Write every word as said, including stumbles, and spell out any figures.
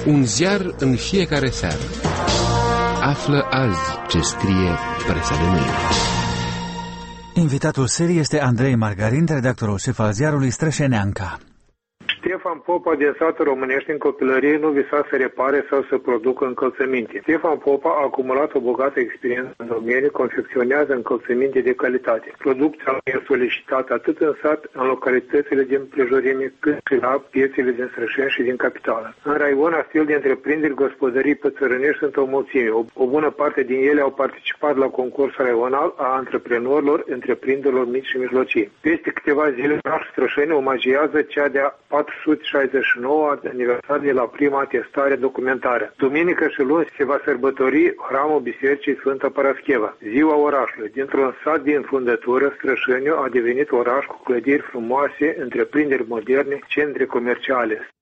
Un ziar în fiecare seară. Află azi ce scrie presa de mâine. Invitatul serii este Andrei Margarin, redactorul șef al ziarului Strășeneanca. Ștefan Popa din satul Românești în copilărie nu visa să repare sau să producă încălțăminte. Ștefan Popa a acumulat o bogată experiență în domeniu, confecționează încălțăminte de calitate. Producția e solicitată atât în sat, în localitățile din prejurime, cât și la piețele din Strășeni și din capitală. În raion, astfel de întreprinderi, gospodării pățărănești sunt o mulțime. O, o bună parte din ele au participat la concursul raional a antreprenorilor, întreprinderilor mici și mijlocii. Peste câteva zile, orașul Strășeni omagiază cea de-a patru sute șaizeci și nouă aniversare de la prima atestare documentară. Duminică și luni se va sărbători hramul Bisericii Sfânta Parascheva, ziua orașului. Dintr-un sat din fundătură, Strășeniu a devenit oraș cu clădiri frumoase, întreprinderi moderne, centre comerciale,